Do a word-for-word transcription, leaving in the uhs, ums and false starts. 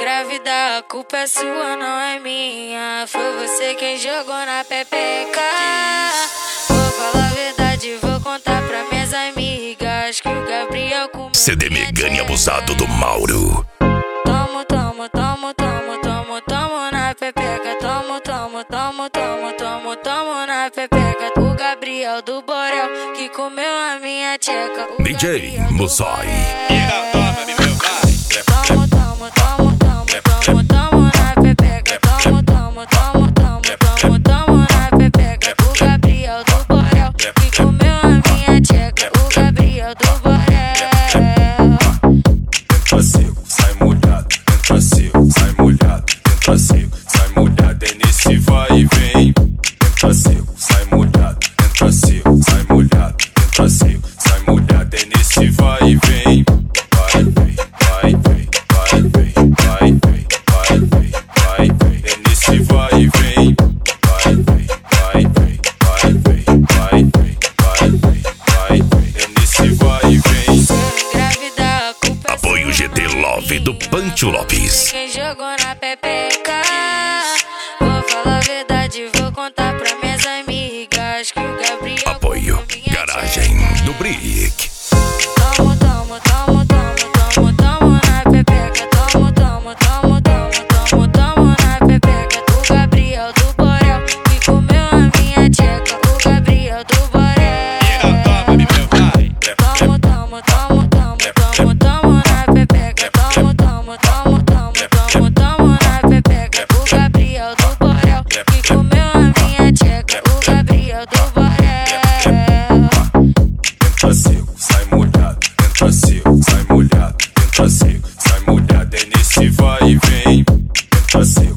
engravidar, a culpa é sua, não é minha. Foi você quem jogou na pepeca. Vou falar a verdade, vou contar pra minhas amigas que o Gabriel comeu. C D Megane abusado do Mauro. Tomo, tomo, tomo, tomo, tomo, tomo na pepeca. Tomo, tomo, tomo, tomo, tomo, tomo na pepeca. O Gabriel do Borel que comeu a minha tcheca. O D J Musai. Tomo, tomo, tomo, tomo, tomo, tomo na pepeca. Tomo, tomo, tomo, tomo, tomo, tomo na pepeca. O Gabriel do Borel que comeu a minha tcheca. O Gabriel do Borel. Entra seco, sai molhado. Entra seco, sai molhado. Entra seco, sai molhado. É nesse vai e vem. Entra seco, sai molhado. Entra seco, sai molhado. Entra seco, sai molhado. É nesse vai e vem. Vai, vem, vai, vem, vai, vem, vai, vem, vai, vem, vai, vem. É nesse vai e vem. Vai, vem, vai, vem, vai, vem, vai, vem, vai, vem, vai, vem. É nesse vai e vem. Engravidar, a culpa é Apoio G T Love do Pancho Lopes. quem jogou na pepeca. Vou falar a verdade, vou contar pra minhas amigas que o Gabriel Apoio comeu minha Garagem tcheca. do Brick. Tomo, tomo, tomo, tomo, tomo, tomo na pepeca. Tomo, tomo, tomo, tomo, tomo, tomo na pepeca. O Gabriel do Borel que comeu a minha tcheca. O Gabriel do Borel. Tomo, tomo, tomo, tomo, tomo, tomo na pepeca. Tomo, tomo, tomo, tomo, tomo, tomo na pepeca. O Gabriel do Borel que comeu a minha tcheca. O Gabriel do Borel. Entra seco, sai molhado. Entra seco, sai molhado. Entra seco, sai molhado. É nesse vai e vem. Entra seco.